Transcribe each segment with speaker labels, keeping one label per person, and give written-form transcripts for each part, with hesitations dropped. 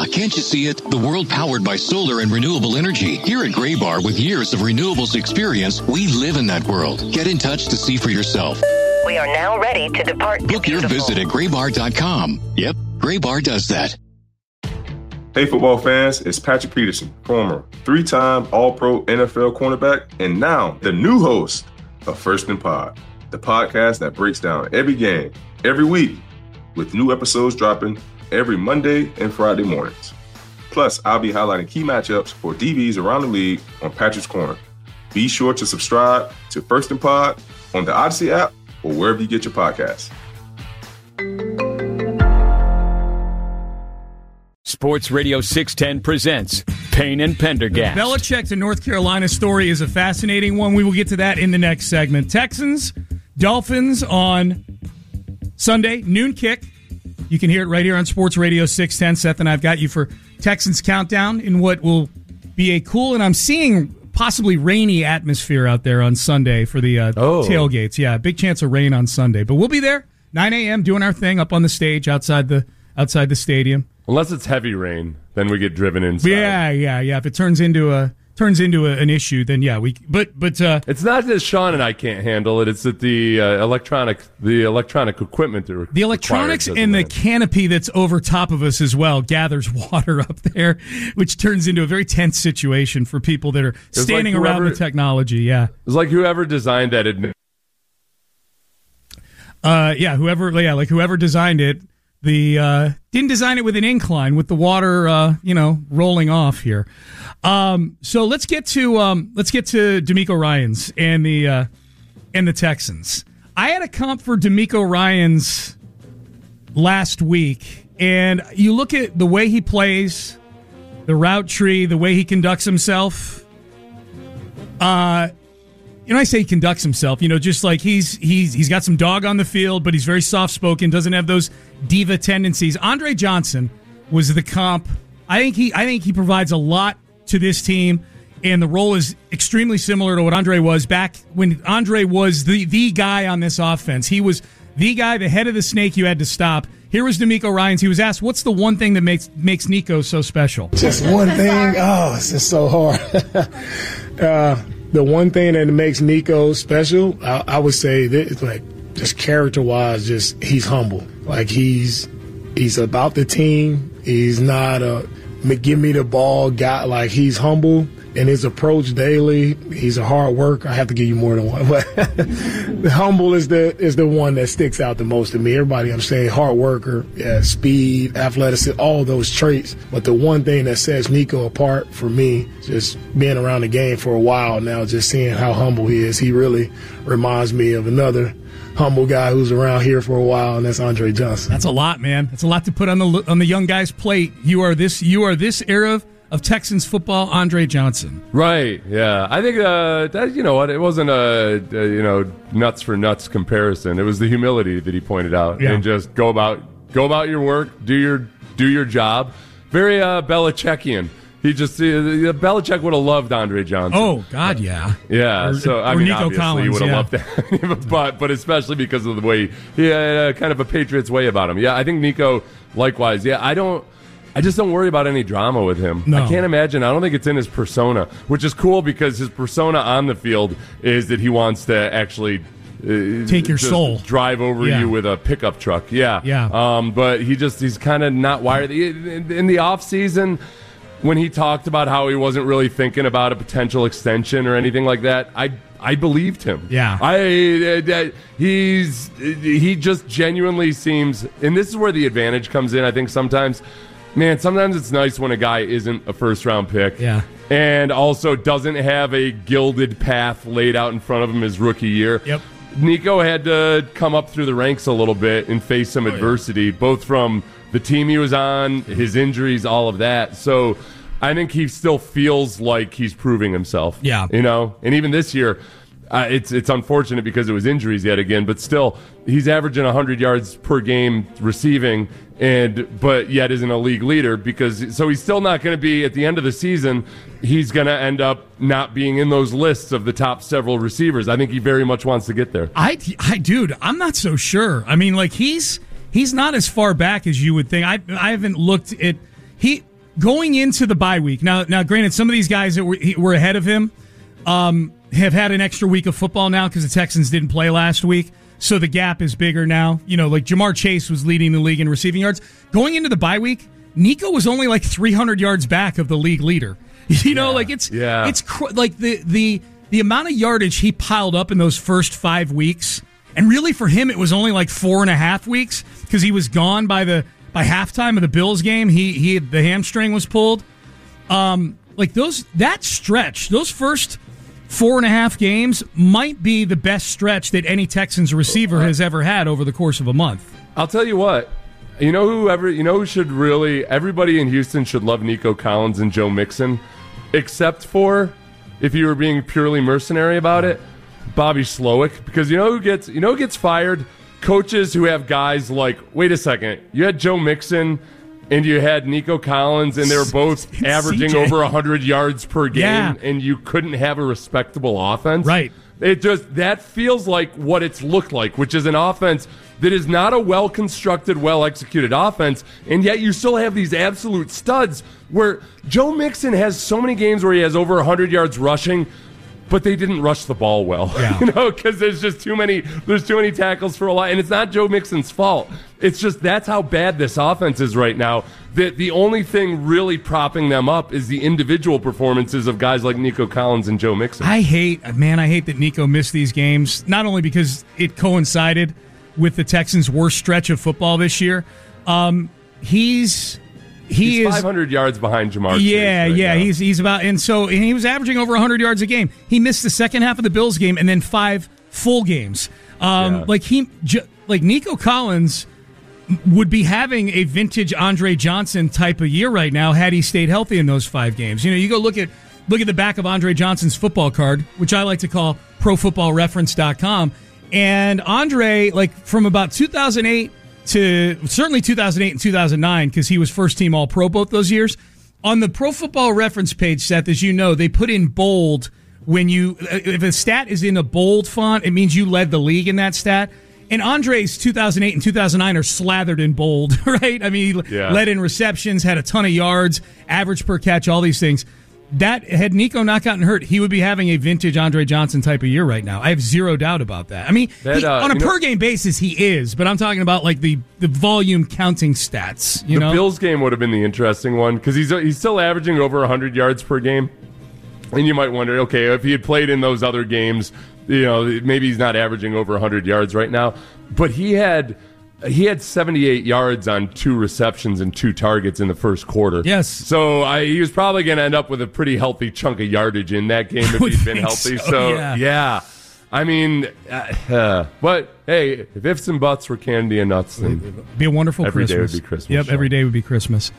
Speaker 1: can't you see it? The world powered by solar and renewable energy. Here at Graybar, with years of renewables experience, we live in that world. Get in touch to see for yourself.
Speaker 2: We are now ready to depart.
Speaker 1: Book your visit at graybar.com. Yep, Graybar does that.
Speaker 3: Hey, football fans, it's Patrick Peterson, former 3-time All-Pro NFL cornerback, and now the new host of First and Pod, the podcast that breaks down every game, every week, with new episodes dropping every Monday and Friday mornings. Plus, I'll be highlighting key matchups for DBs around the league on Patrick's Corner. Be sure to subscribe to First and Pod on the Odyssey app or wherever you get your podcasts.
Speaker 4: Sports Radio 610 presents Payne and Pendergast.
Speaker 5: The Belichick to North Carolina story is a fascinating one. We will get to that in the next segment. Texans, Dolphins on Sunday, noon kick. You can hear it right here on Sports Radio 610. Seth and I've got you for Texans Countdown in what will be a cool, and I'm seeing possibly rainy atmosphere out there on Sunday for the tailgates. Yeah, big chance of rain on Sunday. But we'll be there, 9 a.m., doing our thing up on the stage outside the stadium.
Speaker 6: Unless it's heavy rain, then we get driven inside.
Speaker 5: Yeah. If it turns into an issue, then yeah, we. But
Speaker 6: it's not that Sean and I can't handle it. It's that the electronic equipment,
Speaker 5: the electronics and the canopy that's over top of us as well gathers water up there, which turns into a very tense situation for people that are standing around the technology. Yeah,
Speaker 6: it's like whoever designed that.
Speaker 5: Whoever designed it. Didn't design it with an incline with the water, rolling off here. So let's get to DeMeco Ryans and the Texans. I had a comp for DeMeco Ryans last week, and you look at the way he plays, the route tree, the way he conducts himself. I say he conducts himself, just like he's got some dog on the field, but he's very soft-spoken, doesn't have those diva tendencies. Andre Johnson was the comp. I think he provides a lot to this team, and the role is extremely similar to what Andre was back when Andre was the guy on this offense. He was the guy, the head of the snake you had to stop. Here was DeMeco Ryans. He was asked, what's the one thing that makes Nico so special?
Speaker 7: Just one thing? Oh, it's just so hard. The one thing that makes Nico special, I would say, that, like, just character-wise, just he's humble. Like, he's about the team. He's not a give me the ball guy. Like, he's humble in his approach daily. He's a hard worker. I have to give you more than one. But the humble is the one that sticks out the most to me. Everybody, I'm saying, hard worker, speed, athleticism, all those traits. But the one thing that sets Nico apart for me, just being around the game for a while now, just seeing how humble he is, he really reminds me of another humble guy who's around here for a while, and that's Andre Johnson.
Speaker 5: That's a lot, man. That's a lot to put on the young guy's plate. You are this era of Texans football, Andre Johnson.
Speaker 6: Right, yeah. I think that, you know what, it wasn't a nuts for nuts comparison. It was the humility that he pointed out. Yeah. And just go about your work, do your job. Very Belichickian. Belichick would have loved Andre Johnson.
Speaker 5: Oh, God, yeah.
Speaker 6: Yeah,
Speaker 5: Nico
Speaker 6: obviously
Speaker 5: Collins,
Speaker 6: he would have loved that. but especially because of the way he had kind of a Patriots way about him. Yeah, I think Nico, likewise. Yeah, I just don't worry about any drama with him.
Speaker 5: No.
Speaker 6: I can't imagine. I don't think it's in his persona, which is cool because his persona on the field is that he wants to actually
Speaker 5: take your soul,
Speaker 6: drive over you with a pickup truck. Yeah. But he's kind of not wired. In the off season, when he talked about how he wasn't really thinking about a potential extension or anything like that, I believed him.
Speaker 5: Yeah.
Speaker 6: He just genuinely seems, and this is where the advantage comes in, I think sometimes it's nice when a guy isn't a first-round pick.
Speaker 5: Yeah.
Speaker 6: And also doesn't have a gilded path laid out in front of him his rookie year.
Speaker 5: Yep.
Speaker 6: Nico had to come up through the ranks a little bit and face some adversity, both from the team he was on, his injuries, all of that. So I think he still feels like he's proving himself.
Speaker 5: Yeah.
Speaker 6: And even this year, it's unfortunate because it was injuries yet again, but still, he's averaging 100 yards per game receiving, but yet isn't a league leader so he's still not going to be, at the end of the season, he's going to end up not being in those lists of the top several receivers. I think he very much wants to get there.
Speaker 5: Dude, I'm not so sure. I mean, like, he's not as far back as you would think. I haven't looked at going into the bye week, now granted, some of these guys that were ahead of him have had an extra week of football now because the Texans didn't play last week, so the gap is bigger now. Like Jamar Chase was leading the league in receiving yards. Going into the bye week, Nico was only like 300 yards back of the league leader. It's like the amount of yardage he piled up in those first 5 weeks, and really for him it was only like 4.5 weeks because he was gone by halftime of the Bills game. The hamstring was pulled. That stretch, those first 4.5 games might be the best stretch that any Texans receiver has ever had over the course of a month.
Speaker 6: I'll tell you what. Who should really, everybody in Houston should love Nico Collins and Joe Mixon, except for, if you were being purely mercenary about it, Bobby Slowick. Because who gets fired? Coaches who have guys like, wait a second, you had Joe Mixon and you had Nico Collins, and they were both averaging over 100 yards per game, and you couldn't have a respectable offense.
Speaker 5: Right.
Speaker 6: That feels like what it's looked like, which is an offense that is not a well-constructed, well-executed offense, and yet you still have these absolute studs where Joe Mixon has so many games where he has over 100 yards rushing, but they didn't rush the ball well, because there's just too many tackles for a lot, and it's not Joe Mixon's fault. It's just that's how bad this offense is right now. The only thing really propping them up is the individual performances of guys like Nico Collins and Joe Mixon.
Speaker 5: I hate that Nico missed these games, not only because it coincided with the Texans' worst stretch of football this year. He's
Speaker 6: 500 yards behind Jamar Chase.
Speaker 5: He's about, and he was averaging over 100 yards a game. He missed the second half of the Bills game and then 5 full games. Nico Collins would be having a vintage Andre Johnson type of year right now had he stayed healthy in those 5 games. You go look at the back of Andre Johnson's football card, which I like to call ProFootballReference.com, and Andre, from about 2008 to certainly 2008 and 2009, because he was first team All-Pro both those years. On the Pro Football Reference page, Seth, as you know, they put in bold if a stat is in a bold font, it means you led the league in that stat. And Andre's 2008 and 2009 are slathered in bold, right? I mean, he led in receptions, had a ton of yards, average per catch, all these things. That, had Nico not gotten hurt, he would be having a vintage Andre Johnson type of year right now. I have zero doubt about that. I mean, on a per-game basis, he is, but I'm talking about the volume counting stats. The
Speaker 6: Bills game would have been the interesting one, because he's still averaging over 100 yards per game. And you might wonder, okay, if he had played in those other games, maybe he's not averaging over 100 yards right now. But he had 78 yards on 2 receptions and 2 targets in the first quarter.
Speaker 5: Yes.
Speaker 6: So he was probably going to end up with a pretty healthy chunk of yardage in that game if he'd been healthy. So yeah. I mean, but hey, if ifs and buts were candy and nuts, then
Speaker 5: it'd be a wonderful Christmas.
Speaker 6: Every day would be Christmas.
Speaker 5: Yep, every day would be Christmas.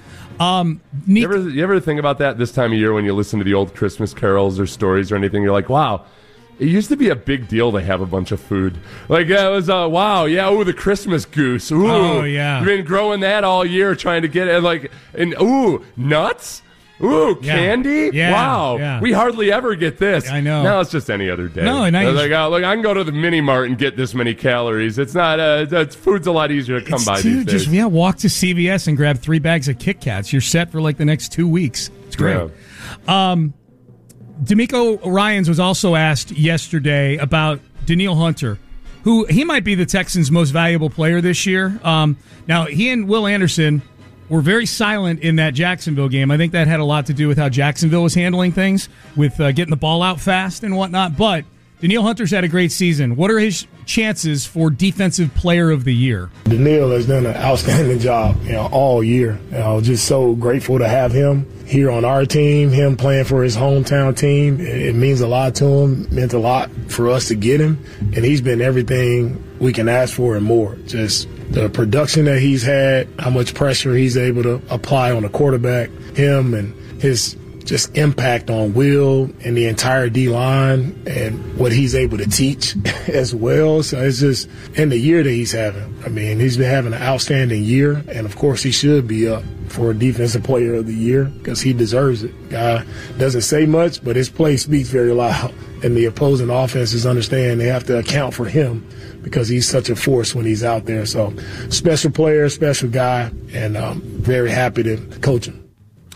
Speaker 6: You ever think about that this time of year when you listen to the old Christmas carols or stories or anything? You're like, wow. It used to be a big deal to have a bunch of food. It was, the Christmas goose. Ooh,
Speaker 5: oh, yeah.
Speaker 6: You've been growing that all year trying to get it. Nuts? Ooh, candy?
Speaker 5: Yeah.
Speaker 6: Wow.
Speaker 5: Yeah.
Speaker 6: We hardly ever get this.
Speaker 5: I know.
Speaker 6: Now it's just any other day.
Speaker 5: No, and I
Speaker 6: can go to the mini mart and get this many calories. It's not, food's a lot easier to come by these days.
Speaker 5: Just walk to CVS and grab 3 bags of Kit Kats. You're set for the next 2 weeks. It's great. Yeah. D'Amico Ryans was also asked yesterday about Danielle Hunter, who he might be the Texans' most valuable player this year. Now, he and Will Anderson were very silent in that Jacksonville game. I think that had a lot to do with how Jacksonville was handling things with getting the ball out fast and whatnot. But Danielle Hunter's had a great season. What are his chances for Defensive Player of the Year?
Speaker 7: Danielle has done an outstanding job, all year. Just so grateful to have him here on our team, him playing for his hometown team. It means a lot to him. It meant a lot for us to get him. And he's been everything we can ask for and more. Just the production that he's had, how much pressure he's able to apply on the quarterback, him and his just impact on Will and the entire D-line and what he's able to teach as well. So it's just, in the year that he's having, I mean, he's been having an outstanding year, and of course he should be up for a Defensive Player of the Year because he deserves it. Guy doesn't say much, but his play speaks very loud, and the opposing offenses understand they have to account for him because he's such a force when he's out there. So special player, special guy, and I'm very happy to coach him.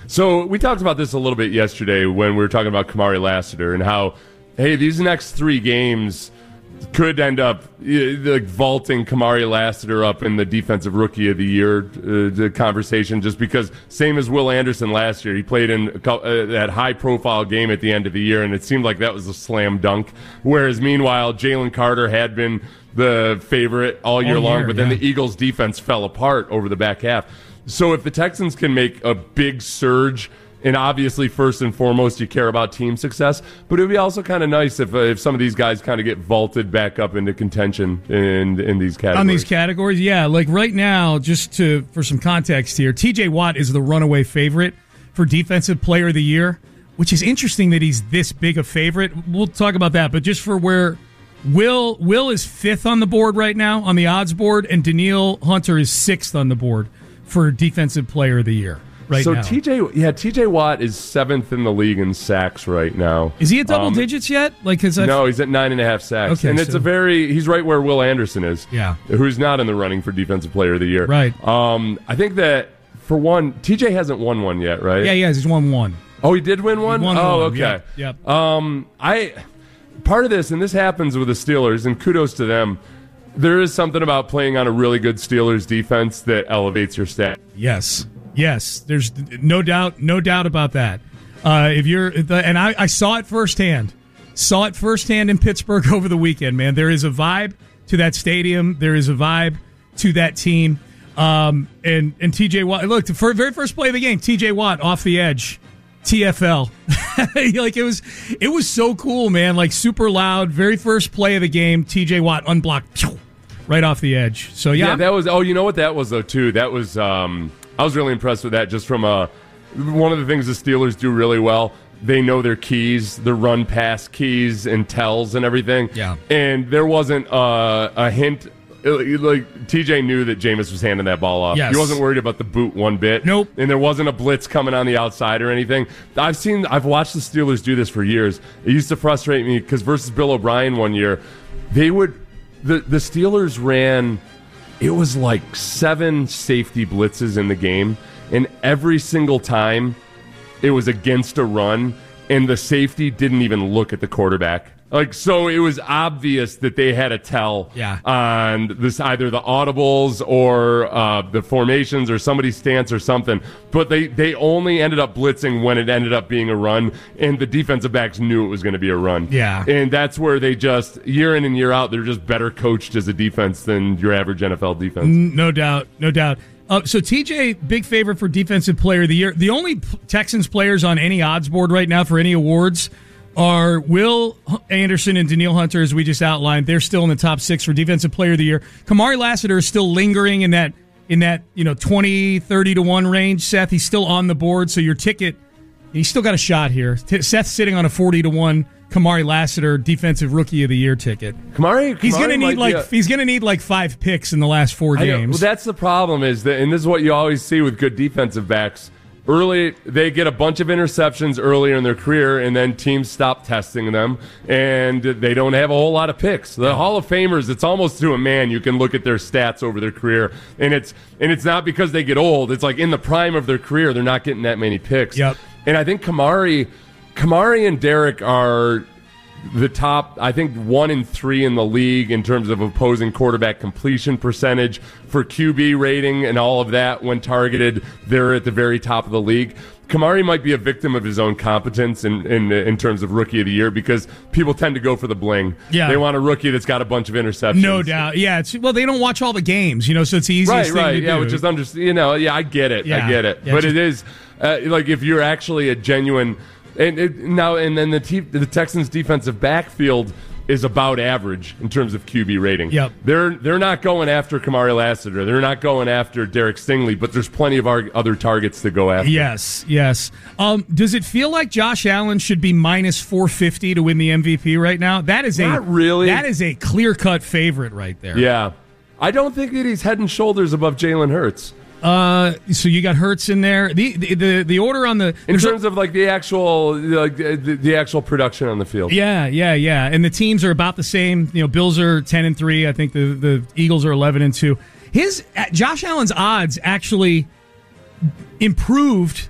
Speaker 6: So we talked about this a little bit yesterday when we were talking about Kamari Lassiter and how, hey, these next 3 games could end up like vaulting Kamari Lassiter up in the Defensive Rookie of the Year conversation, just because, same as Will Anderson last year, he played in that high-profile game at the end of the year, and it seemed like that was a slam dunk. Whereas, meanwhile, Jalen Carter had been the favorite all year long, but then the Eagles' defense fell apart over the back half. So if the Texans can make a big surge, and obviously, first and foremost, you care about team success. But it would be also kind of nice if some of these guys kind of get vaulted back up into contention in these categories.
Speaker 5: On these categories, yeah. Like right now, for some context here, T.J. Watt is the runaway favorite for Defensive Player of the Year, which is interesting that he's this big a favorite. We'll talk about that. But just for where Will is 5th on the board right now on the odds board, and Danielle Hunter is 6th on the board for Defensive Player of the Year. Right
Speaker 6: so
Speaker 5: now.
Speaker 6: TJ Watt is 7th in the league in sacks right now.
Speaker 5: Is he at double digits yet? No,
Speaker 6: he's at 9.5 sacks.
Speaker 5: Okay,
Speaker 6: and it's he's right where Will Anderson is.
Speaker 5: Yeah.
Speaker 6: Who's not in the running for Defensive Player of the Year.
Speaker 5: Right.
Speaker 6: I think that, for one, TJ hasn't won one yet, right?
Speaker 5: Yeah, he's won one.
Speaker 6: Oh, he did win one? Okay.
Speaker 5: Yep.
Speaker 6: Part of this, and this happens with the Steelers, and kudos to them, there is something about playing on a really good Steelers defense that elevates your stat.
Speaker 5: Yes, there's no doubt about that. I saw it firsthand. In Pittsburgh over the weekend, man. There is a vibe to that stadium. There is a vibe to that team. And TJ Watt, look, the very first play of the game, TJ Watt off the edge, TFL. Like it was so cool, man. Like super loud. Very first play of the game, TJ Watt unblocked, right off the edge. So yeah,
Speaker 6: that was. Oh, you know what that was though too. That was. I was really impressed with that. Just from one of the things the Steelers do really well, they know their keys, the run pass keys and tells and everything.
Speaker 5: Yeah.
Speaker 6: And there wasn't a hint. Like TJ knew that Jameis was handing that ball off.
Speaker 5: Yes.
Speaker 6: He wasn't worried about the boot one bit.
Speaker 5: Nope.
Speaker 6: And there wasn't a blitz coming on the outside or anything. I've watched the Steelers do this for years. It used to frustrate me because versus Bill O'Brien one year, the Steelers ran. It was like 7 safety blitzes in the game, and every single time it was against a run, and the safety didn't even look at the quarterback. Like, so it was obvious that they had a tell on this, either the audibles or the formations or somebody's stance or something. But they only ended up blitzing when it ended up being a run, and the defensive backs knew it was going to be a run.
Speaker 5: Yeah.
Speaker 6: And that's where they just, year in and year out, they're just better coached as a defense than your average NFL defense.
Speaker 5: No doubt. So TJ, big favorite for Defensive Player of the Year. The only Texans players on any odds board right now for any awards are Will Anderson and Danielle Hunter, as we just outlined. They're still in the top 6 for Defensive Player of the Year. Kamari Lassiter is still lingering in that 20-30 to 1 range. Seth, he's still on the board, so your ticket, he's still got a shot here. Seth's sitting on a 40 to 1 Kamari Lassiter Defensive Rookie of the Year ticket. He's going to need like 5 picks in the last 4 games.
Speaker 6: Well, that's the problem is that, and this is what you always see with good defensive backs. Early, they get a bunch of interceptions earlier in their career, and then teams stop testing them, and they don't have a whole lot of picks. The Hall of Famers, it's almost to a man. You can look at their stats over their career, and it's not because they get old. It's like in the prime of their career, they're not getting that many picks.
Speaker 5: Yep.
Speaker 6: And I think Kamari and Derek are the top, I think, 1 and 3 in the league in terms of opposing quarterback completion percentage for QB rating and all of that. When targeted, they're at the very top of the league. Kamari might be a victim of his own competence in terms of Rookie of the Year because people tend to go for the bling.
Speaker 5: Yeah.
Speaker 6: They want a rookie that's got a bunch of interceptions.
Speaker 5: No doubt. Yeah. They don't watch all the games, so it's the easiest thing to do.
Speaker 6: Yeah, which is I get it.
Speaker 5: Yeah.
Speaker 6: I get it.
Speaker 5: Yeah,
Speaker 6: but it is like if you're actually a genuine. And then the Texans' defensive backfield is about average in terms of QB rating.
Speaker 5: Yep.
Speaker 6: They're not going after Kamari Lassiter. They're not going after Derek Stingley, but there's plenty of other targets to go after.
Speaker 5: Yes. Does it feel like Josh Allen should be minus 450 to win the MVP right now? That is
Speaker 6: not really.
Speaker 5: That is a clear-cut favorite right there.
Speaker 6: Yeah. I don't think that he's head and shoulders above Jalen Hurts.
Speaker 5: So you got Hurts in there. The order on the
Speaker 6: in terms of like the actual the actual production on the field.
Speaker 5: Yeah. And the teams are about the same. Bills are 10-3. I think the Eagles are 11-2. Josh Allen's odds actually improved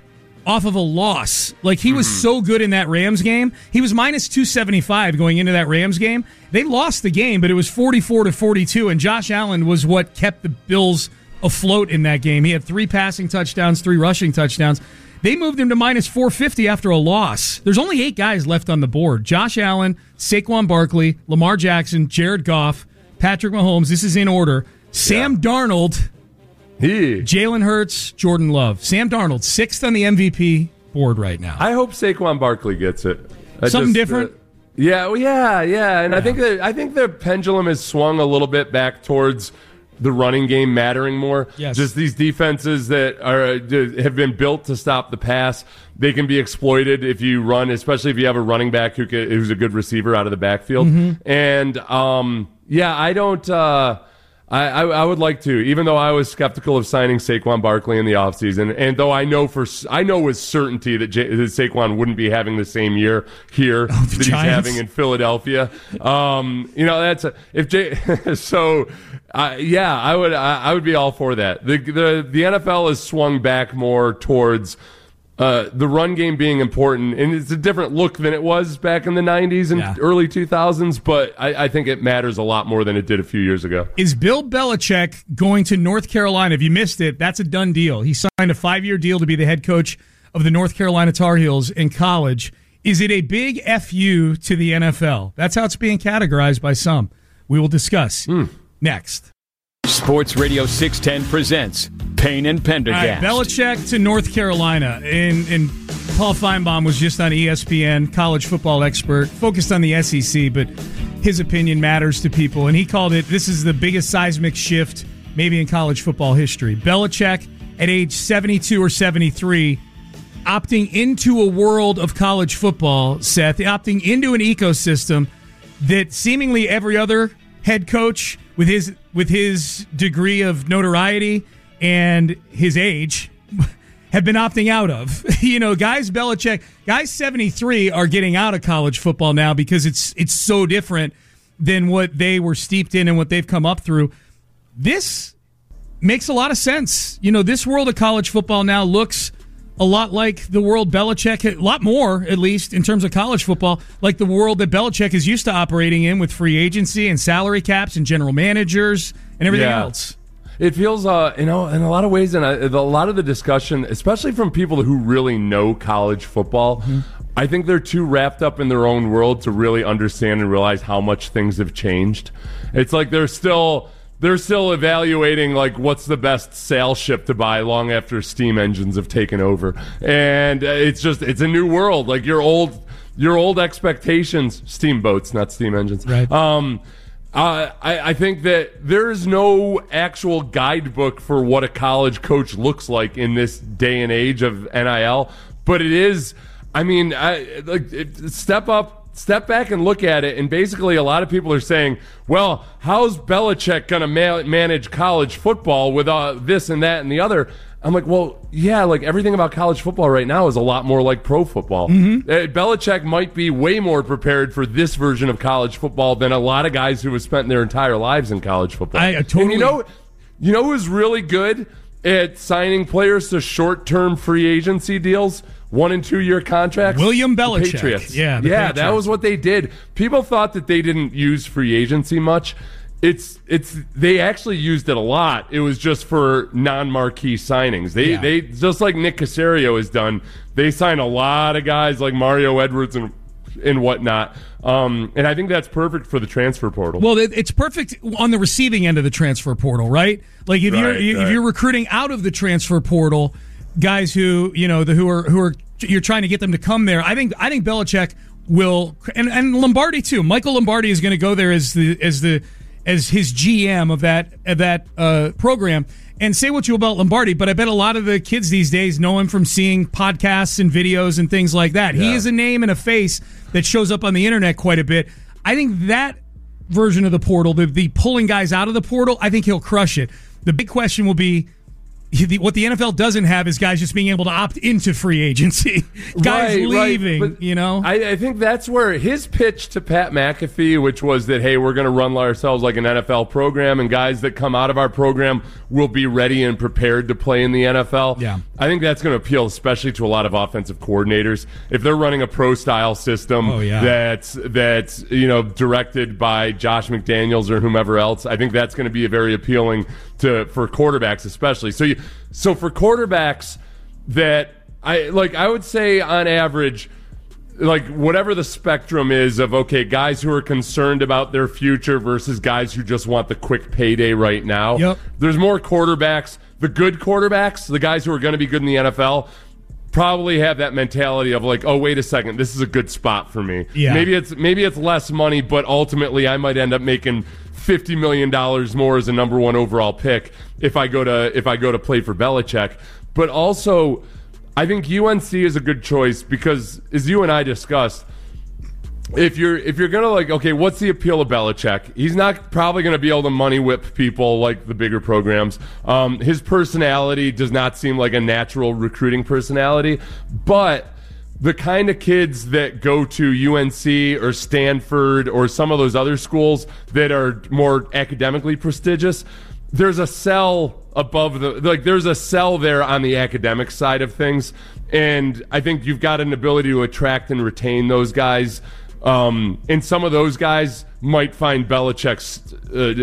Speaker 5: off of a loss. Like, he was so good in that Rams game. He was minus 275 going into that Rams game. They lost the game, but it was 44-42, and Josh Allen was what kept the Bills afloat in that game. He had 3 passing touchdowns, 3 rushing touchdowns. They moved him to minus 450 after a loss. There's only 8 guys left on the board. Josh Allen, Saquon Barkley, Lamar Jackson, Jared Goff, Patrick Mahomes. This is in order. Sam Darnold, Jalen Hurts, Jordan Love. Sam Darnold, 6th on the MVP board right now.
Speaker 6: I hope Saquon Barkley gets it.
Speaker 5: Something different?
Speaker 6: Yeah. And I think the pendulum has swung a little bit back towards the running game mattering more.
Speaker 5: Yes.
Speaker 6: Just these defenses that have been built to stop the pass, they can be exploited if you run, especially if you have a running back who's a good receiver out of the backfield. And I don't. I would like to, even though I was skeptical of signing Saquon Barkley in the offseason, and though I know with certainty that Saquon wouldn't be having the same year here that he's having in Philadelphia. I would be all for that. The NFL has swung back more towards the run game being important, and it's a different look than it was back in the 90s and early 2000s, but I think it matters a lot more than it did a few years ago.
Speaker 5: Is Bill Belichick going to North Carolina? If you missed it, that's a done deal. He signed a 5-year deal to be the head coach of the North Carolina Tar Heels in college. Is it a big FU to the NFL? That's how it's being categorized by some. We will discuss next.
Speaker 4: Sports Radio 610 presents Payne and Pendergast.
Speaker 5: Belichick to North Carolina. And Paul Feinbaum was just on ESPN, college football expert, focused on the SEC, but his opinion matters to people. And he called it, this is the biggest seismic shift maybe in college football history. Belichick at age 72 or 73, opting into a world of college football, Seth, opting into an ecosystem that seemingly every other head coach with his degree of notoriety and his age have been opting out of. Guys 73 are getting out of college football now because it's so different than what they were steeped in and what they've come up through. This makes a lot of sense. This world of college football now looks a lot like the world Belichick, a lot more, at least, in terms of college football, like the world that Belichick is used to operating in with free agency and salary caps and general managers and everything else.
Speaker 6: It feels, in a lot of ways, and a lot of the discussion, especially from people who really know college football, I think they're too wrapped up in their own world to really understand and realize how much things have changed. It's like they're still evaluating like what's the best sail ship to buy long after steam engines have taken over, and it's a new world. Like your old expectations, steamboats, not steam engines.
Speaker 5: Right.
Speaker 6: I think that there's no actual guidebook for what a college coach looks like in this day and age of NIL, but it is. I mean, step back and look at it, and basically a lot of people are saying, well, how's Belichick going to manage college football with this and that and the other? I'm like, well, yeah, like everything about college football right now is a lot more like pro football. Belichick might be way more prepared for this version of college football than a lot of guys who have spent their entire lives in college football.
Speaker 5: Totally.
Speaker 6: And you know who's really good at signing players to short-term free agency deals? 1 and 2 year contracts.
Speaker 5: William Belichick.
Speaker 6: The Patriots.
Speaker 5: Yeah,
Speaker 6: that was what they did. People thought that they didn't use free agency much. They actually used it a lot. It was just for non-marquee signings. They just like Nick Caserio has done. They sign a lot of guys like Mario Edwards and whatnot. And I think that's perfect for the transfer portal.
Speaker 5: Well, it's perfect on the receiving end of the transfer portal, right? Like if you're recruiting out of the transfer portal, guys who you're trying to get them to come there. I think Belichick will, and Lombardi too. Michael Lombardi is going to go there as his GM of that program. And say what you will about Lombardi, but I bet a lot of the kids these days know him from seeing podcasts and videos and things like that. Yeah. He is a name and a face that shows up on the internet quite a bit. I think that version of the portal, the pulling guys out of the portal, I think he'll crush it. The big question will be, what the NFL doesn't have is guys just being able to opt into free agency. Guys leaving,
Speaker 6: right.
Speaker 5: you know?
Speaker 6: I think that's where his pitch to Pat McAfee, which was that, hey, we're going to run ourselves like an NFL program, and guys that come out of our program will be ready and prepared to play in the NFL.
Speaker 5: Yeah.
Speaker 6: I think that's going to appeal especially to a lot of offensive coordinators. If they're running a pro-style system that's directed by Josh McDaniels or whomever else, I think that's going to be very appealing for quarterbacks especially. So for quarterbacks that I would say on average, like whatever the spectrum is of, okay, guys who are concerned about their future versus guys who just want the quick payday right now.
Speaker 5: Yep. There's
Speaker 6: more quarterbacks. The good quarterbacks, the guys who are going to be good in the NFL, probably have that mentality of like, oh, wait a second, this is a good spot for me.
Speaker 5: Yeah.
Speaker 6: Maybe it's less money, but ultimately I might end up making $50 million more as a number one overall pick if I go to play for Belichick. But also, I think UNC is a good choice because, as you and I discussed, if you're gonna like, okay, what's the appeal of Belichick? He's not probably gonna be able to money whip people like the bigger programs. His personality does not seem like a natural recruiting personality, but the kind of kids that go to UNC or Stanford or some of those other schools that are more academically prestigious, there's a cell above there's a cell there on the academic side of things. And I think you've got an ability to attract and retain those guys. And some of those guys might find Belichick's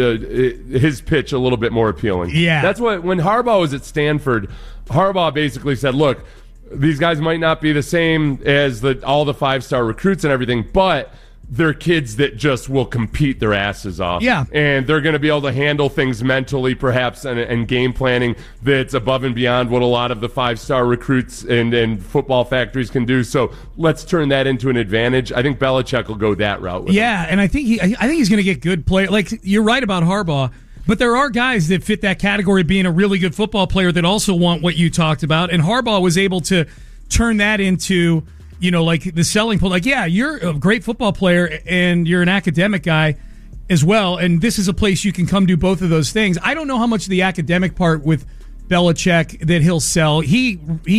Speaker 6: his pitch a little bit more appealing.
Speaker 5: Yeah.
Speaker 6: That's what, when Harbaugh was at Stanford, Harbaugh basically said, look, these guys might not be the same as all the 5-star recruits and everything, but they're kids that just will compete their asses off.
Speaker 5: Yeah.
Speaker 6: And they're going to be able to handle things mentally, perhaps, and game planning that's above and beyond what a lot of the 5-star recruits and football factories can do. So let's turn that into an advantage. I think Belichick will go that route with him.
Speaker 5: And I think he's going to get good play. Like, you're right about Harbaugh, but there are guys that fit that category of being a really good football player that also want what you talked about. And Harbaugh was able to turn that into, like the selling point. Like, yeah, you're a great football player and you're an academic guy as well. And this is a place you can come do both of those things. I don't know how much of the academic part with Belichick that he'll sell. He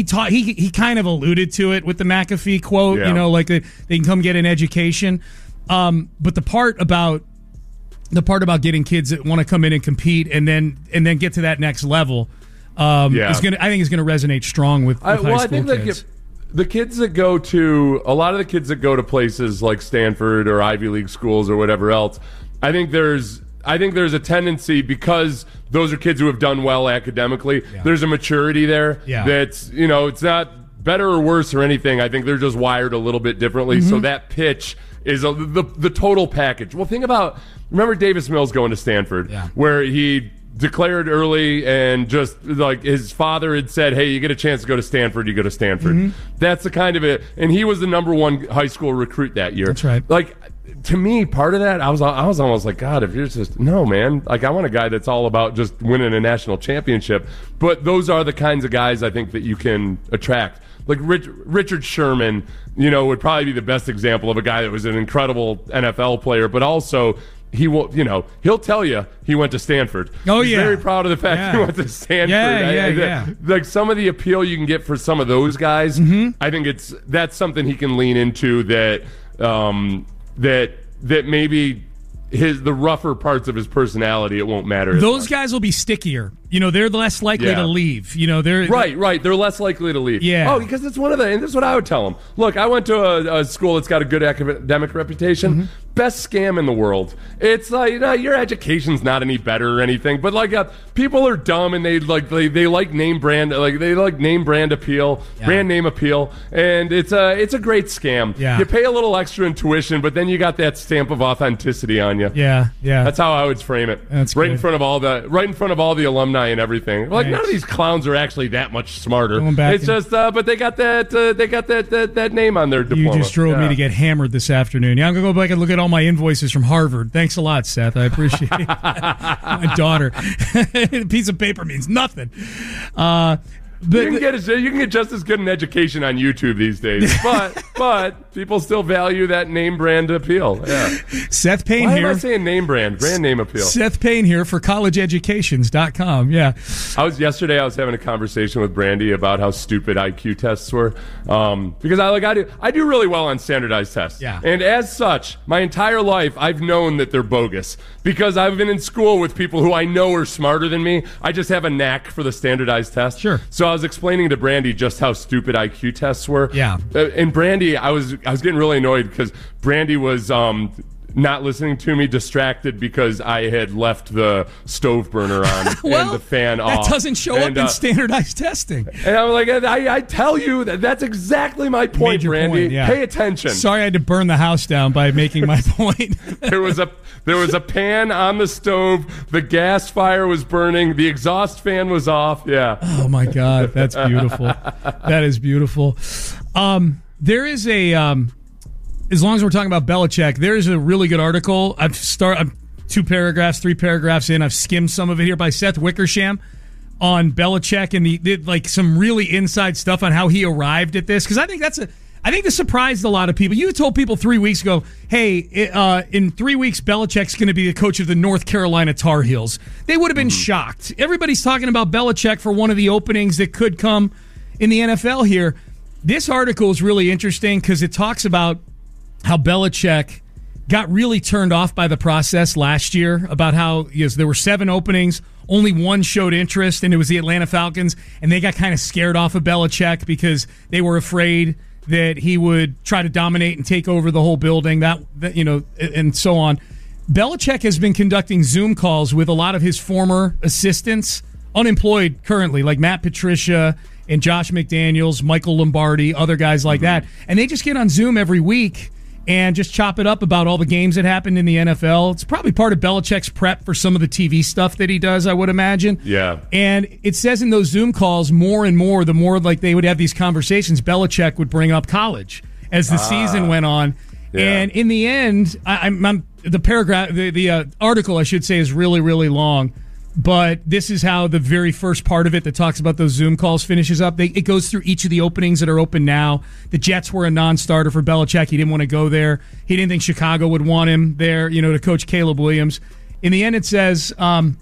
Speaker 5: kind of alluded to it with the McAfee quote, like they can come get an education. But the part about getting kids that want to come in and compete and then get to that next level, I think is going to resonate strong with high school kids.
Speaker 6: The kids that go to a lot of the kids that go to places like Stanford or Ivy League schools or whatever else, I think there's a tendency, because those are kids who have done well academically. Yeah. There's a maturity there that's, it's not better or worse or anything. I think they're just wired a little bit differently. Mm-hmm. So that pitch is the total package. Well, remember Davis Mills going to Stanford, where he declared early and just like his father had said, hey, you get a chance to go to Stanford, you go to Stanford. Mm-hmm. That's the kind of it. And he was the number one high school recruit that year.
Speaker 5: That's right.
Speaker 6: Like, to me, part of that, I was almost like, God, if you're just, no, man. Like, I want a guy that's all about just winning a national championship. But those are the kinds of guys I think that you can attract. Like Richard Sherman, would probably be the best example of a guy that was an incredible NFL player, but also he'll tell you he went to Stanford.
Speaker 5: Oh,
Speaker 6: He's very proud of the fact he went to Stanford. Like, some of the appeal you can get for some of those guys, I think that's something he can lean into that maybe the rougher parts of his personality, it won't matter.
Speaker 5: Those guys will be stickier. They're less likely to leave. They're
Speaker 6: right. They're less likely to leave.
Speaker 5: Yeah.
Speaker 6: Oh, because it's one of and this is what I would tell them. Look, I went to a school that's got a good academic reputation. Mm-hmm. Best scam in the world. It's like, your education's not any better or anything, but like people are dumb and they like name brand, like they like name brand appeal, brand name appeal, and it's a great scam.
Speaker 5: Yeah.
Speaker 6: You pay a little extra in tuition, but then you got that stamp of authenticity on you.
Speaker 5: Yeah.
Speaker 6: That's how I would frame it.
Speaker 5: That's
Speaker 6: right
Speaker 5: good.
Speaker 6: in front of all the alumni and everything. Like, none of these clowns are actually that much smarter. It's just, but they got that name on their diploma.
Speaker 5: You just drove me to get hammered this afternoon. Yeah, I'm gonna go back and look at all my invoices from Harvard. Thanks a lot, Seth. I appreciate it. My daughter. A piece of paper means nothing.
Speaker 6: You can get just as good an education on YouTube these days, but people still value that name brand appeal. Yeah.
Speaker 5: Seth Payne
Speaker 6: Why
Speaker 5: here.
Speaker 6: am I saying name brand? Brand name appeal.
Speaker 5: Seth Payne here for collegeeducations.com. Yeah.
Speaker 6: Yesterday I was having a conversation with Brandy about how stupid IQ tests were. Because I do really well on standardized tests.
Speaker 5: Yeah.
Speaker 6: And as such, my entire life I've known that they're bogus. Because I've been in school with people who I know are smarter than me. I just have a knack for the standardized test.
Speaker 5: Sure.
Speaker 6: So I was explaining to Brandy just how stupid IQ tests were.
Speaker 5: Yeah.
Speaker 6: And Brandy, I was getting really annoyed because Brandy was not listening to me, distracted because I had left the stove burner on
Speaker 5: Well,
Speaker 6: and the fan off.
Speaker 5: That doesn't show up in standardized testing.
Speaker 6: And I'm like, I tell you that's exactly my point,
Speaker 5: Made your
Speaker 6: Brandy.
Speaker 5: point, yeah.
Speaker 6: Pay attention.
Speaker 5: Sorry I had to burn the house down by making my point.
Speaker 6: There was a pan on the stove. The gas fire was burning. The exhaust fan was off. Yeah.
Speaker 5: Oh my God, that's beautiful. That is beautiful. There is a as long as we're talking about Belichick, there is a really good article. I'm 3 paragraphs in. I've skimmed some of it here by Seth Wickersham on Belichick and the some really inside stuff on how he arrived at this, because I think this surprised a lot of people. You told people 3 weeks ago, hey, in 3 weeks, Belichick's going to be the coach of the North Carolina Tar Heels. They would have been shocked. Everybody's talking about Belichick for one of the openings that could come in the NFL here. This article is really interesting because it talks about how Belichick got really turned off by the process last year, about how there were 7 openings, only 1 showed interest, and it was the Atlanta Falcons, and they got kind of scared off of Belichick because they were afraid that he would try to dominate and take over the whole building, and so on. Belichick has been conducting Zoom calls with a lot of his former assistants, unemployed currently, like Matt Patricia and Josh McDaniels, Michael Lombardi, other guys like that. And they just get on Zoom every week and just chop it up about all the games that happened in the NFL. It's probably part of Belichick's prep for some of the TV stuff that he does, I would imagine.
Speaker 6: Yeah.
Speaker 5: And it says in those Zoom calls, more and more, the more like they would have these conversations, Belichick would bring up college as the season went on. Yeah. And in the end, the paragraph, the article, I should say, is really, really long. But this is how the very first part of it that talks about those Zoom calls finishes up. It goes through each of the openings that are open now. The Jets were a non-starter for Belichick. He didn't want to go there. He didn't think Chicago would want him there, to coach Caleb Williams. In the end, it says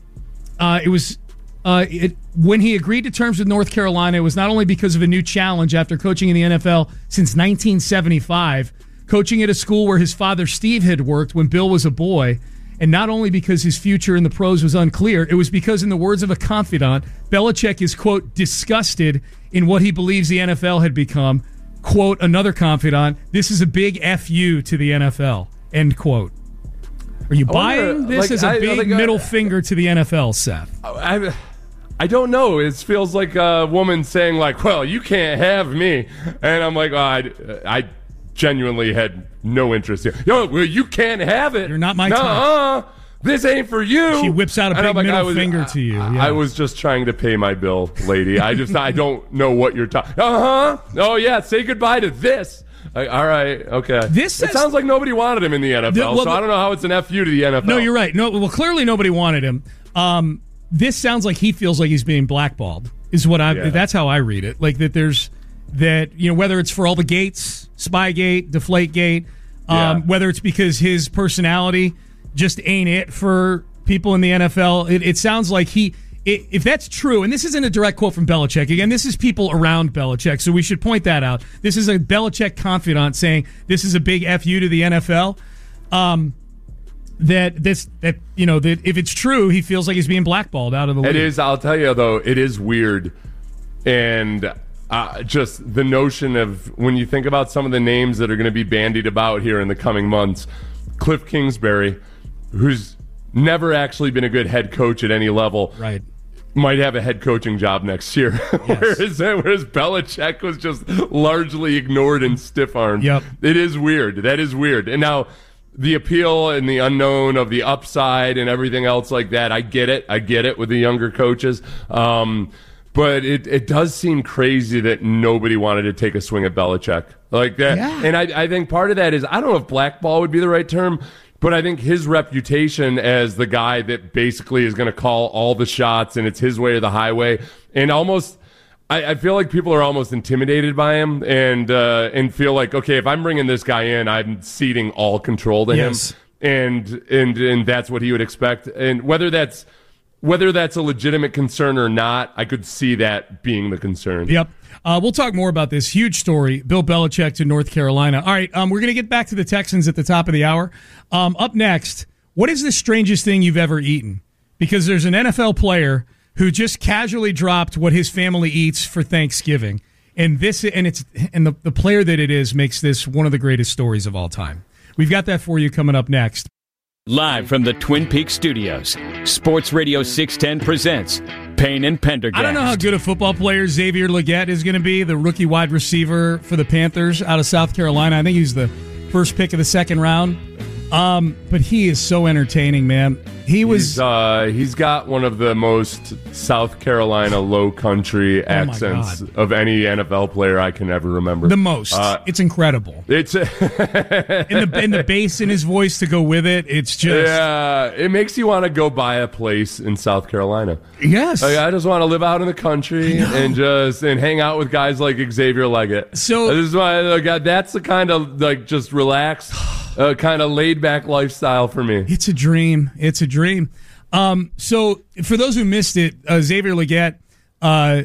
Speaker 5: when he agreed to terms with North Carolina, it was not only because of a new challenge after coaching in the NFL since 1975, coaching at a school where his father Steve had worked when Bill was a boy, and not only because his future in the pros was unclear, it was because, in the words of a confidant, Belichick is, quote, disgusted in what he believes the NFL had become. Quote, another confidant, this is a big F-U to the NFL, end quote. Are you buying this as a big middle finger to the NFL, Seth?
Speaker 6: I don't know. It feels like a woman saying, well, you can't have me. And I'm like, I genuinely had no interest here. Well, you can't have it.
Speaker 5: You're not my type.
Speaker 6: This ain't for you.
Speaker 5: She whips out a big middle finger to you. Yeah.
Speaker 6: I was just trying to pay my bill, lady. I don't know what you're talking. Oh yeah, say goodbye to this. All right, okay. It sounds like nobody wanted him in the NFL, so I don't know how it's an FU to the NFL.
Speaker 5: No, you're right. No, well, clearly nobody wanted him. This sounds like he feels like he's being blackballed. That's how I read it. Like that there's whether it's for all the gates, Spygate, Deflategate, whether it's because his personality just ain't it for people in the NFL. It sounds like if that's true, and this isn't a direct quote from Belichick, again, this is people around Belichick, so we should point that out. This is a Belichick confidant saying this is a big FU to the NFL. That if it's true, he feels like he's being blackballed out of the league.
Speaker 6: It is. I'll tell you though, it is weird, and just the notion of when you think about some of the names that are going to be bandied about here in the coming months, Cliff Kingsbury, who's never actually been a good head coach at any level,
Speaker 5: right,
Speaker 6: might have a head coaching job next year.
Speaker 5: Yes.
Speaker 6: whereas Belichick was just largely ignored and stiff-armed.
Speaker 5: Yep.
Speaker 6: It is weird. That is weird. And now the appeal and the unknown of the upside and everything else like that, I get it with the younger coaches. But it does seem crazy that nobody wanted to take a swing at Belichick like that.
Speaker 5: Yeah.
Speaker 6: And I think part of that is, I don't know if blackball would be the right term, but I think his reputation as the guy that basically is going to call all the shots and it's his way or the highway, and almost I feel like people are almost intimidated by him and feel like, okay, if I'm bringing this guy in, I'm ceding all control to him, and that's what he would expect. And whether that's a legitimate concern or not, I could see that being the concern.
Speaker 5: Yep. We'll talk more about this huge story. Bill Belichick to North Carolina. All right, we're going to get back to the Texans at the top of the hour. Up next, what is the strangest thing you've ever eaten? Because there's an NFL player who just casually dropped what his family eats for Thanksgiving, and the player that it is makes this one of the greatest stories of all time. We've got that for you coming up next.
Speaker 4: Live from the Twin Peaks studios, Sports Radio 610 presents Payne and Pendergast.
Speaker 5: I don't know how good a football player Xavier Legette is going to be, the rookie wide receiver for the Panthers out of South Carolina. I think he's the first pick of the second round. But he is so entertaining, man. He's
Speaker 6: got one of the most South Carolina low country accents of any NFL player I can ever remember.
Speaker 5: The most. It's incredible.
Speaker 6: It's
Speaker 5: and the bass in his voice to go with it. It's just
Speaker 6: it makes you want to go buy a place in South Carolina.
Speaker 5: Yes,
Speaker 6: I just want to live out in the country and hang out with guys like Xavier Legette.
Speaker 5: So
Speaker 6: this is why that's the kind of like just relaxed. Kind of laid-back lifestyle for me.
Speaker 5: It's a dream. It's a dream. So, for those who missed it, Xavier Legette, at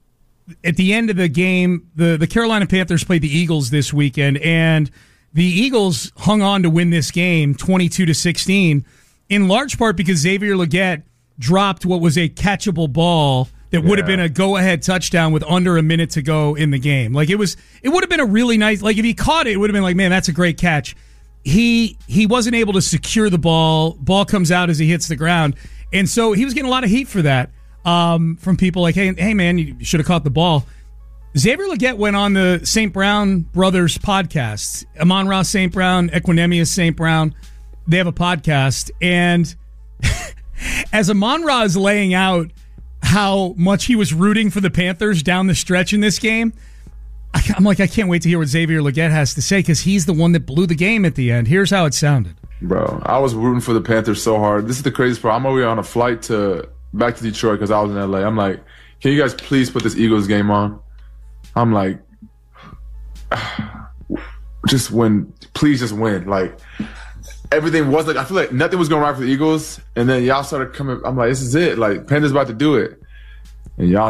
Speaker 5: the end of the game, the Carolina Panthers played the Eagles this weekend, and the Eagles hung on to win this game 22-16, in large part because Xavier Legette dropped what was a catchable ball that would have been a go-ahead touchdown with under a minute to go in the game. Like it would have been a really nice, like if he caught it would have been like, man, that's a great catch. He wasn't able to secure the ball. Ball comes out as he hits the ground. And so he was getting a lot of heat for that from people like, hey, man, you should have caught the ball. Xavier Legette went on the St. Brown Brothers podcast. Amon-Ra St. Brown, Equinemius St. Brown. They have a podcast. And as Amon-Ra is laying out how much he was rooting for the Panthers down the stretch in this game, I'm like, I can't wait to hear what Xavier Legette has to say because he's the one that blew the game at the end. Here's how it sounded.
Speaker 8: Bro, I was rooting for the Panthers so hard. This is the craziest part. I'm over on a flight back to Detroit because I was in LA. I'm like, can you guys please put this Eagles game on? I'm like, just win. Please just win. Like, everything was like, I feel like nothing was going right for the Eagles. And then y'all started coming. I'm like, this is it. Like, Panthers about to do it. And y'all.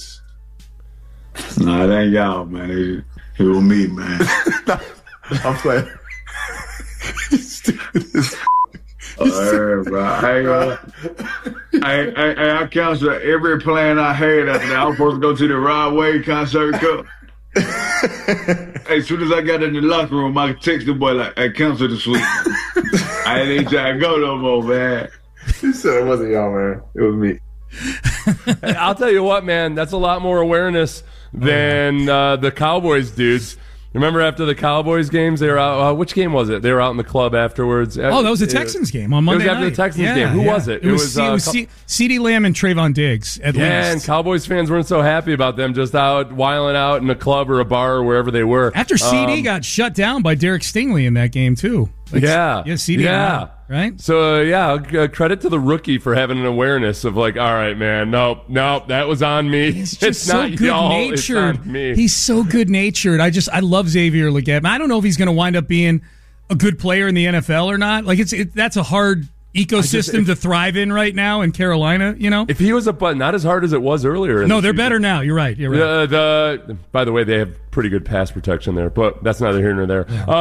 Speaker 9: Nah, it ain't y'all, man. It was me, man.
Speaker 8: I'm playing.
Speaker 9: Bro. I canceled every plan I had after that. I was supposed to go to the Rod Wave concert cup. As soon as I got in the locker room, I texted the boy like, I canceled the suite. I ain't even trying to go no more, man.
Speaker 8: He said it wasn't y'all, man. It was me.
Speaker 6: I'll tell you what, man. That's a lot more awareness than the Cowboys dudes. Remember after the Cowboys games, they were out. Which game was it? They were out in the club afterwards.
Speaker 5: Oh, that was the Texans game on Monday night.
Speaker 6: It was after the Texans game. Who was it?
Speaker 5: It was CeeDee Lamb and Trayvon Diggs at least.
Speaker 6: And Cowboys fans weren't so happy about them just out wiling out in a club or a bar or wherever they were.
Speaker 5: After CeeDee got shut down by Derek Stingley in that game, too. CeeDee. Yeah. Right?
Speaker 6: So, credit to the rookie for having an awareness of like, all right, man, nope, that was on me.
Speaker 5: He's just so good-natured. He's so good-natured. I love Xavier Legette. I don't know if he's going to wind up being a good player in the NFL or not. Like, that's a hard ecosystem to thrive in right now in Carolina, you know?
Speaker 6: If he was not as hard as it was earlier.
Speaker 5: No, they're better now. You're right.
Speaker 6: By the way, they have pretty good pass protection there, but that's neither here nor there.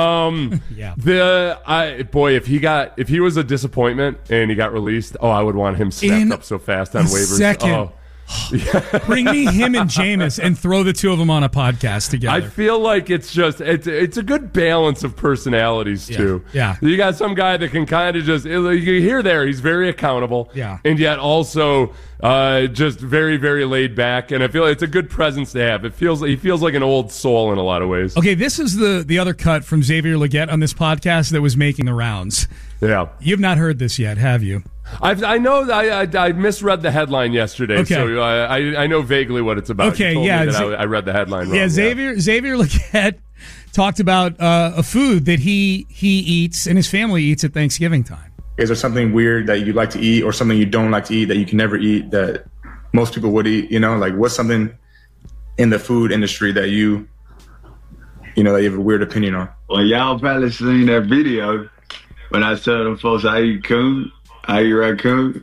Speaker 6: If he was a disappointment and he got released, I would want him snapped up so fast on waivers.
Speaker 5: Second. Bring me him and Jameis and throw the two of them on a podcast together.
Speaker 6: I feel like it's a good balance of personalities too.
Speaker 5: Yeah.
Speaker 6: You got some guy that can kind of just, you hear there, he's very accountable.
Speaker 5: Yeah.
Speaker 6: And yet also just very, very laid back. And I feel it's a good presence to have. He feels like an old soul in a lot of ways.
Speaker 5: Okay, this is the other cut from Xavier Legette on this podcast that was making the rounds.
Speaker 6: Yeah.
Speaker 5: You've not heard this yet, have you?
Speaker 6: I know I misread the headline yesterday, so I know vaguely what it's about.
Speaker 5: Okay,
Speaker 6: I read the headline wrong.
Speaker 5: Yeah, Xavier Legette talked about a food that he eats and his family eats at Thanksgiving time.
Speaker 10: Is there something weird that you like to eat or something you don't like to eat that you can never eat that most people would eat? You know, like what's something in the food industry that you that you have a weird opinion on?
Speaker 9: Well, y'all probably seen that video when I tell them folks I eat raccoon.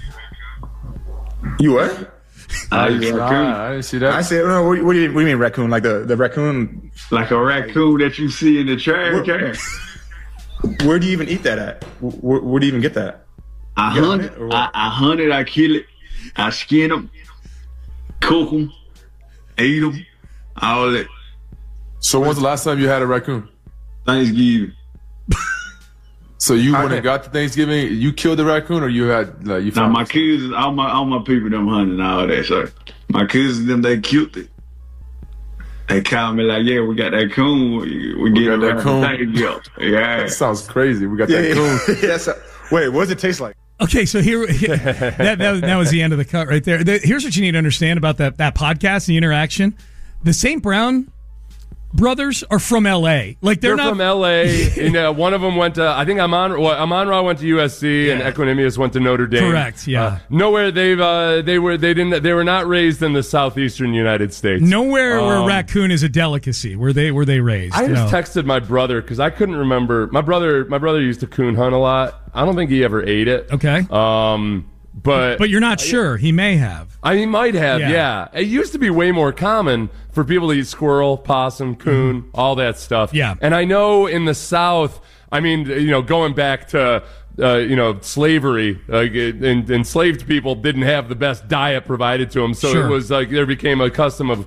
Speaker 10: You what?
Speaker 9: I eat raccoon.
Speaker 8: I didn't see that.
Speaker 10: I said, no, what do you mean raccoon? Like the raccoon?
Speaker 9: Like a raccoon that you see in the trash can.
Speaker 10: Where do you even eat that at? Where do you even get that?
Speaker 9: I hunt it, I kill it, I skin them, cook them, eat them, all that.
Speaker 8: So when's the last time you had a raccoon?
Speaker 9: Thanksgiving.
Speaker 8: So you went and got to Thanksgiving, you killed the raccoon, or you had you found
Speaker 9: my cousins, all my people them hunting all that. So my cousins them they killed it. They called me like, yeah, we got that coon. We get that coon. Yeah,
Speaker 8: that sounds crazy. We got that coon.
Speaker 10: Wait, what does it taste like?
Speaker 5: Okay, so here that was the end of the cut right there. Here's what you need to understand about that podcast and the interaction. The St. Brown brothers are from L.A. Like they're not
Speaker 6: from L.A. And one of them went to, I think Amon-Ra went to USC and Equanimous went to Notre Dame.
Speaker 5: Correct. Yeah.
Speaker 6: Nowhere they were not raised in the southeastern United States.
Speaker 5: Nowhere where raccoon is a delicacy. Were they raised?
Speaker 6: I just texted my brother because I couldn't remember. My brother used to coon hunt a lot. I don't think he ever ate it.
Speaker 5: Okay. But you're not sure. He may have.
Speaker 6: He might have, yeah. It used to be way more common for people to eat squirrel, possum, coon, all that stuff.
Speaker 5: Yeah.
Speaker 6: And I know in the South, I mean, going back to, slavery, enslaved people didn't have the best diet provided to them. So It was like there became a custom of,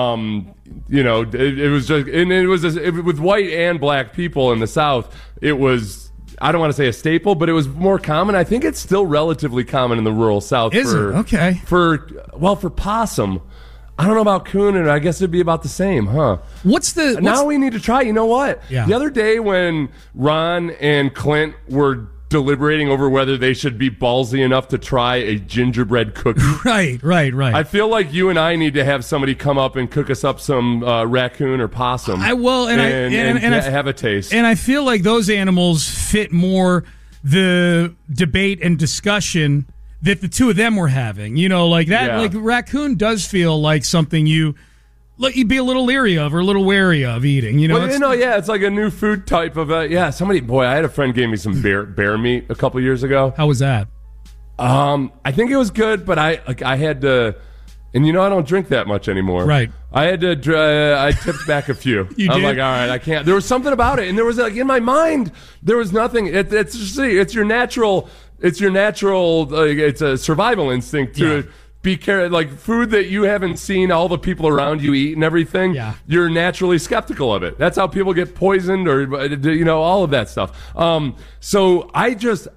Speaker 6: it was just, and it was with white and black people in the South, it was, I don't want to say a staple, but it was more common. I think it's still relatively common in the rural South.
Speaker 5: Is it? Okay.
Speaker 6: For possum. I don't know about coon, and I guess it'd be about the same, huh? Now we need to try. You know what?
Speaker 5: Yeah.
Speaker 6: The other day when Ron and Clint were deliberating over whether they should be ballsy enough to try a gingerbread cookie.
Speaker 5: Right.
Speaker 6: I feel like you and I need to have somebody come up and cook us up some raccoon or possum.
Speaker 5: I will, and
Speaker 6: have a taste.
Speaker 5: And I feel like those animals fit more the debate and discussion that the two of them were having. Like that. Yeah. Like raccoon does feel like something you'd be a little leery of or a little wary of eating.
Speaker 6: It's like a new food type of I had a friend gave me some bear meat a couple years ago.
Speaker 5: How was that?
Speaker 6: I think it was good, but I had to, and I don't drink that much anymore.
Speaker 5: Right.
Speaker 6: I had to. I tipped back a few. I'm like, all right, I can't. There was something about it, and there was in my mind, there was nothing. It's your natural. It's a survival instinct to. Yeah. Be careful, like food that you haven't seen all the people around you eat and everything.
Speaker 5: Yeah.
Speaker 6: You're naturally skeptical of it. That's how people get poisoned, or all of that stuff. So I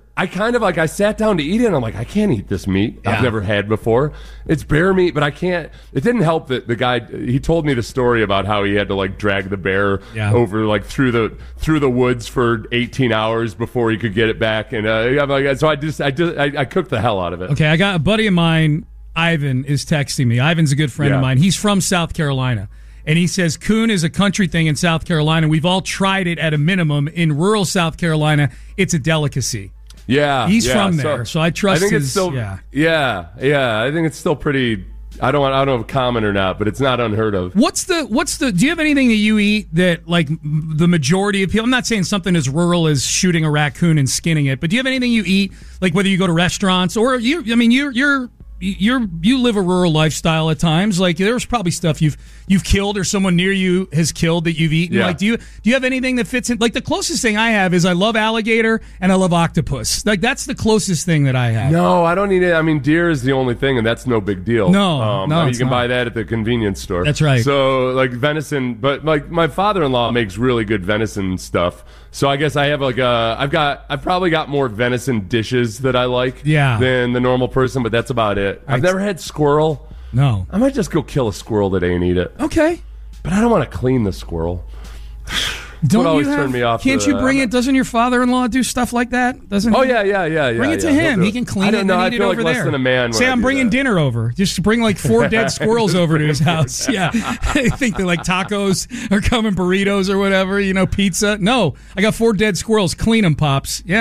Speaker 6: sat down to eat it, and I'm like, I can't eat this meat.
Speaker 5: Yeah.
Speaker 6: I've never had before. It's bear meat, but I can't. It didn't help that the guy, he told me the story about how he had to drag the bear over through the woods for 18 hours before he could get it back, and so I cooked the hell out of it.
Speaker 5: Okay, I got a buddy of mine. Ivan is texting me. Ivan's a good friend of mine. He's from South Carolina. And he says coon is a country thing in South Carolina. We've all tried it at a minimum. In rural South Carolina, it's a delicacy.
Speaker 6: Yeah.
Speaker 5: He's from there, so I trust
Speaker 6: it's still, I think it's still pretty, I don't know if common or not, but it's not unheard of.
Speaker 5: What's the do you have anything that you eat that the majority of people, I'm not saying something as rural as shooting a raccoon and skinning it, but do you have anything you eat, like whether you go to restaurants or you live a rural lifestyle at times. Like there's probably stuff you've killed or someone near you has killed that you've eaten.
Speaker 6: Yeah.
Speaker 5: Like do you have anything that fits in? Like the closest thing I have is I love alligator and I love octopus. Like that's the closest thing that I have.
Speaker 6: No, I don't need it. I mean, deer is the only thing, and that's no big deal.
Speaker 5: No,
Speaker 6: you can buy that at the convenience store.
Speaker 5: That's right.
Speaker 6: So venison, but my father-in-law makes really good venison stuff. So I guess I have I've probably got more venison dishes that I like than the normal person, but that's about it. I've never had squirrel.
Speaker 5: No.
Speaker 6: I might just go kill a squirrel today and eat it.
Speaker 5: Okay.
Speaker 6: But I don't want to clean the squirrel.
Speaker 5: Don't
Speaker 6: always
Speaker 5: you have,
Speaker 6: turn me off.
Speaker 5: Can't you bring it? Doesn't your father-in-law do stuff like that? Doesn't?
Speaker 6: Oh yeah.
Speaker 5: Bring it to him. He can clean it and eat it over there.
Speaker 6: I feel like less than a man.
Speaker 5: Say I'm bringing dinner over. Just bring 4 dead squirrels over to his house. Yeah, I think they're tacos are coming, burritos or whatever. Pizza. No, I got 4 dead squirrels. Clean them, pops. Yeah.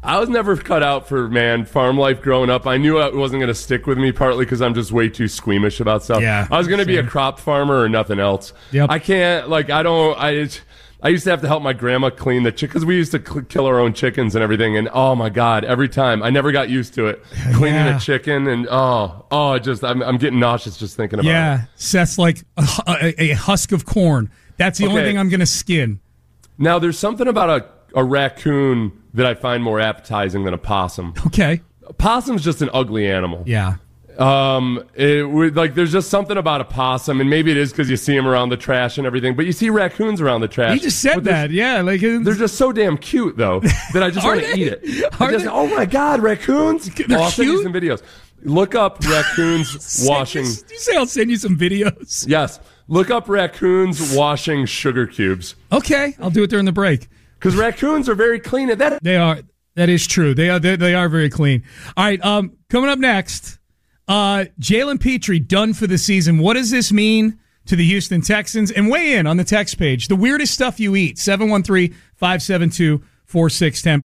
Speaker 6: I was never cut out for, farm life growing up. I knew it wasn't going to stick with me, partly because I'm just way too squeamish about stuff.
Speaker 5: Yeah,
Speaker 6: I was going to be a crop farmer or nothing else.
Speaker 5: Yep.
Speaker 6: I can't, I used to have to help my grandma clean the chickens because we used to kill our own chickens and everything. And oh my God, every time I never got used to it. Cleaning a chicken and I'm getting nauseous just thinking about it.
Speaker 5: Yeah, Seth's like a husk of corn. That's the only thing I'm going to skin.
Speaker 6: Now, there's something about a raccoon that I find more appetizing than a possum.
Speaker 5: Okay.
Speaker 6: A possum's just an ugly animal.
Speaker 5: Yeah.
Speaker 6: There's just something about a possum, and maybe it is because you see them around the trash and everything, but you see raccoons around the trash.
Speaker 5: You just said that, yeah.
Speaker 6: They're just so damn cute, though, that I just want to eat it. Oh my God, raccoons! I'll send you some videos. Look up raccoons washing.
Speaker 5: Did you say I'll send you some videos?
Speaker 6: Yes. Look up raccoons washing sugar cubes.
Speaker 5: Okay, I'll do it during the break.
Speaker 6: Because raccoons are very clean at that.
Speaker 5: They are. That is true. They are very clean. All right, coming up next, Jalen Petrie done for the season. What does this mean to the Houston Texans? And weigh in on the text page. The weirdest stuff you eat, 713-572-4610.